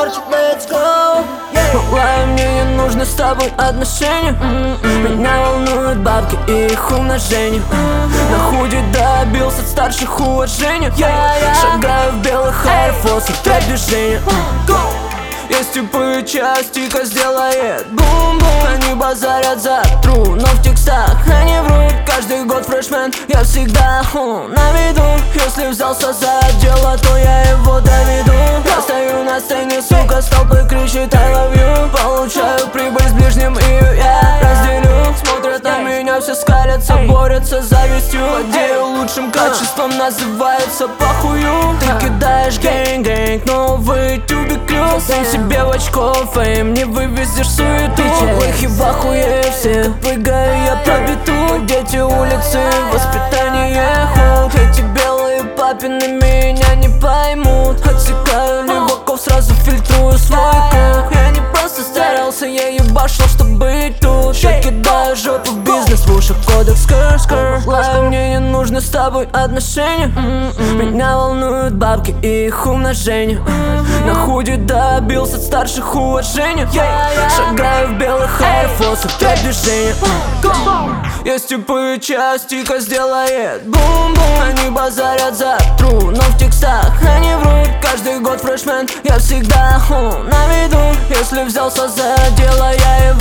Егорчик, let's go. Малая, мне не нужны с тобой отношения. Меня волнуют бабки и их умножение. На худе добился от старших уважения. Шагаю в белых аэрфорсах, трек движения. Есть типы и частика сделает бум-бум. Они базарят за тру, но в текстах они врут. Каждый год фрешмен, я всегда на виду. Если взялся за дело, то я его доведу. Я стою на сцене, сука, столпы кричит I love you. Получаю прибыль с ближним, и я разделю. Смотрят на меня, все скалятся, борются с завистью. Владею лучшим качеством, называется похую. Ты кидаешь гэнг-гэнг, новый тюбик клюс. Сам себе в очко фейм, не вывезешь суету. Лохи в ахуе все, прыгаю я по биту. Дети улицы, воспитание худ. Эти белые папины меня не поймут. Отсекаю леваков, сразу фильтрую свой круг. Я не просто старался, я ебашил, чтобы быть тут. Я кидаю жопу в бизнес, в ушах кодекс скр-скр. Лай, мне не нужны с тобой отношения. Меня волнуют бабки и их умножение. На худе добился от старших уважения. Шагаю в белых аэрфорсах, трек движения. Есть типы и частика сделает бум-бум. Они базарят за тру, но в текстах они врут. Каждый год фрешмен, я всегда на виду. Если взялся за дело, я его